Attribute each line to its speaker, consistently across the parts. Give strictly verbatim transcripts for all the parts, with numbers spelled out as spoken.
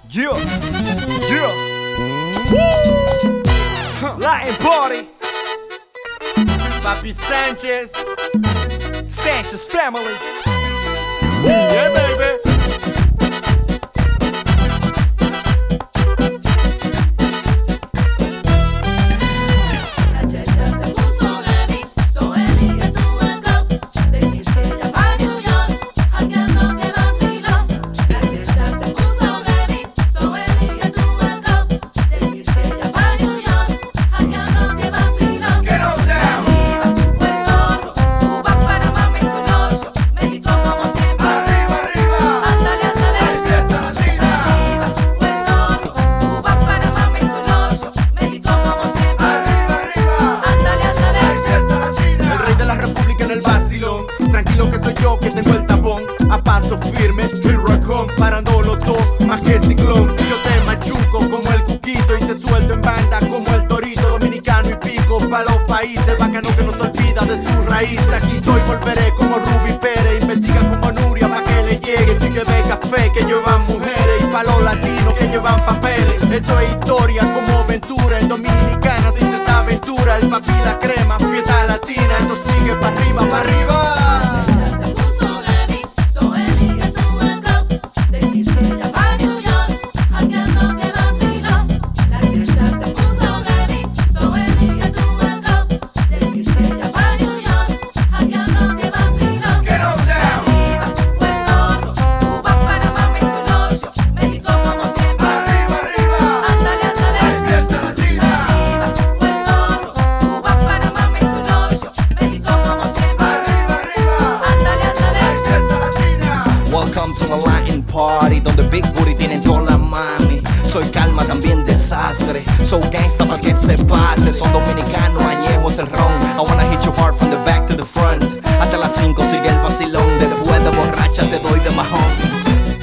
Speaker 1: Yeah, yeah. Woo! Huh. Latin party. Papi Sanchez, Sanchez family. Woo! Yeah, baby. Tranquilo que soy yo que tengo el tapón, a paso firme, el racón, parándolo todo, más que ciclón. Yo te machuco como el cuquito y te suelto en banda como el torito, dominicano y pico pa' los países, bacano que no se olvida de su raíz. Aquí estoy, volveré como Ruby Pérez, investiga como Nuria pa' que le llegue. Sí que ve café que llevan mujeres y pa' los latinos que llevan papeles. Esto es historia como Ventura, en Dominicana se hizo esta aventura, el papi la crema, fiesta latina, esto sigue pa' arriba, pa' arriba.
Speaker 2: Welcome to a Latin party, donde Big Booty tienen toda la mami. Soy calma, también desastre. So gangsta pa' que se pase. Son dominicanos, añejos el ron. I wanna hit you hard from the back to the front. Hasta las cinco sigue el vacilón. Después de borracha te doy de majón.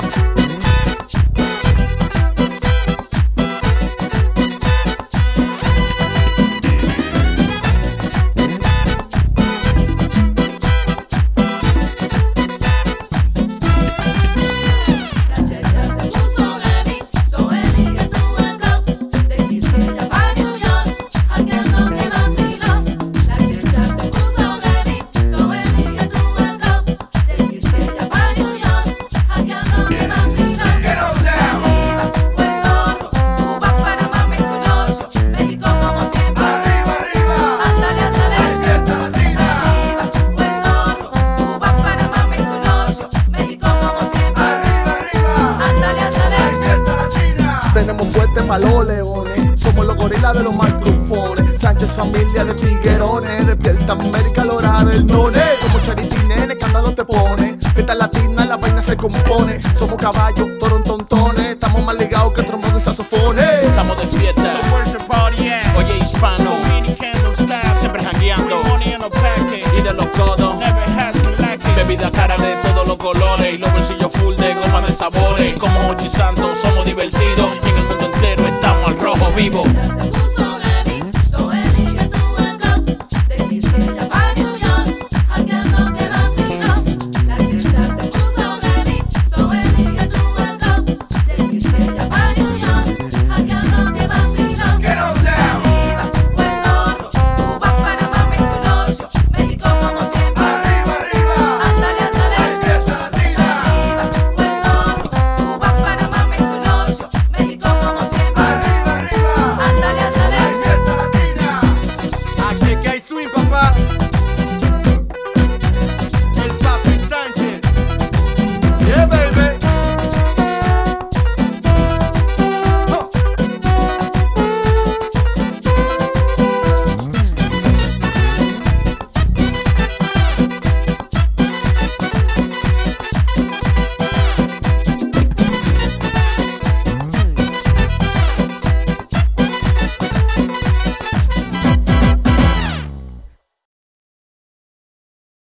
Speaker 3: Tenemos fuerte pa' los leones, somos los gorilas de los microfones. Sánchez familia de tiguerones, despierta América, la hora del none. Como Charity nene, escándalo te pone. Fiesta latina, la vaina se compone. Somos caballos, torontontones, estamos más ligados que trombón y saxofones.
Speaker 4: Estamos de fiesta,
Speaker 1: So where's your party at?
Speaker 4: oye hispano,
Speaker 1: Dominicano style,
Speaker 4: siempre jangueando,
Speaker 1: free money in a packet.
Speaker 4: y de los codos,
Speaker 1: Never has been lacking.
Speaker 4: bebida cara de todos los colores, y los bolsillos full de goma de sabores. Como Ochi Santos somos divertidos.